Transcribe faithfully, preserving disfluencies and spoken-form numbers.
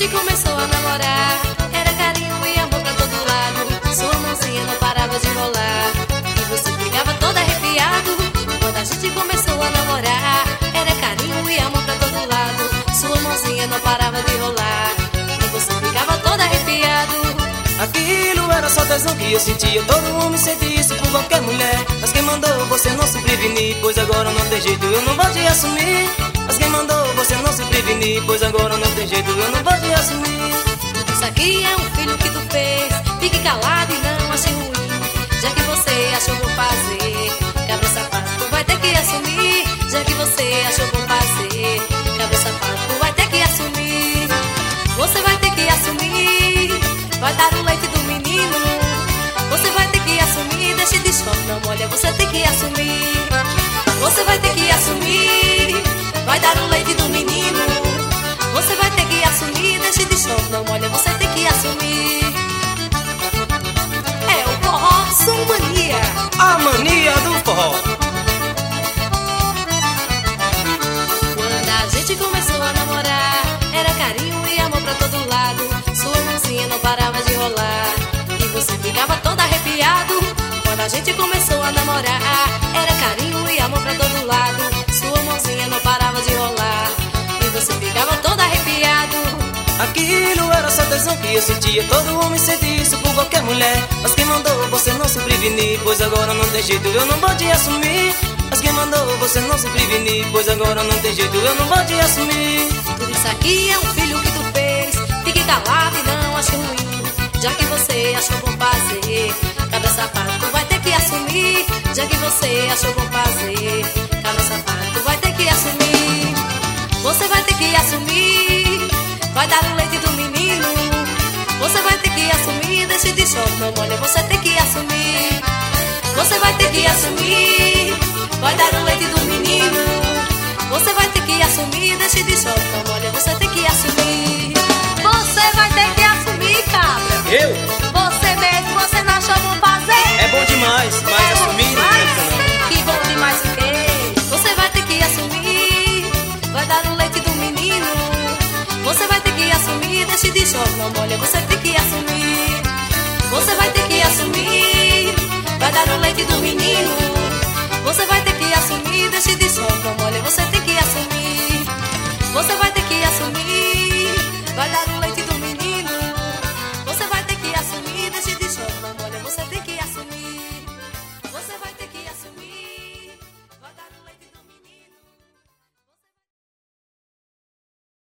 gente começou a namorar, era carinho e amor pra todo lado. Sua mãozinha não parava de rolar e você ficava todo arrepiado. Quando a gente começou a namorar, era carinho e amor pra todo lado. Sua mãozinha não parava de rolar e você ficava todo arrepiado. Aquilo era só tesão que eu sentia, todo homem sente isso por qualquer mulher. Mas quem mandou você não se prevenir, pois agora não tem jeito, eu não vou te assumir. Mas quem mandou você não se prevenir, pois agora não tem jeito, eu não vou te assumir. Isso aqui é um filho que tu fez, fique calado e não ache ruim. Já que você achou bom fazer, cabra sapato, tu vai ter que assumir. Já que você achou bom fazer, cabra sapato, tu vai ter que assumir. Você vai ter que assumir, vai dar o leite do menino. Você vai ter que assumir, deixe de choque, não molha, você tem que assumir. Você vai ter que assumir, vai dar o leite do menino. Você vai ter que assumir, deixe de choque, não molha, você tem que assumir. É o forró Som Mania, a mania do forró. Quando a gente começou a namorar, era carinho e amor pra todo lado. Sua mãozinha não parava de rolar e você ficava todo arrepiado. Quando a gente começou a namorar, era carinho e amor pra todo lado. Sua mãozinha não parava de rolar e você ficava todo arrepiado. Aquilo era só tesão que eu sentia, todo homem sente isso por qualquer mulher. Mas quem mandou você não se prevenir, pois agora não tem jeito, eu não vou te assumir. Mas quem mandou você não se prevenir, pois agora não tem jeito, eu não vou te assumir. Tudo isso aqui é um filho que tu fez, fique calado e não ache ruim. Já que você achou bom fazer, cabra sapato, tu vai ter que assumir. Já que você achou bom fazer, cabra sapato, tu vai ter que assumir. Você vai ter que assumir, vai dar o leite do menino. Você vai ter que assumir, deixe de choque, não molha, você tem que assumir. Você vai ter que assumir, vai dar o leite do menino. Você vai ter que assumir, deixe de choque, não molha, você tem que assumir. Você vai ter que assumir, cabra. Eu? Você mesmo, você não achou bom fazer? É bom demais, mas É bom assumir não demais? presta não. Que bom demais o quê? Você vai ter que assumir, vai dar o leite do menino. Você vai ter que assumir, deixe de choque, não molha, você tem que assumir. Você vai ter que assumir, vai dar o leite do menino. Você vai ter que assumir, deixe de choque, não molha, você tem que assumir. Você vai ter que assumir, vai dar o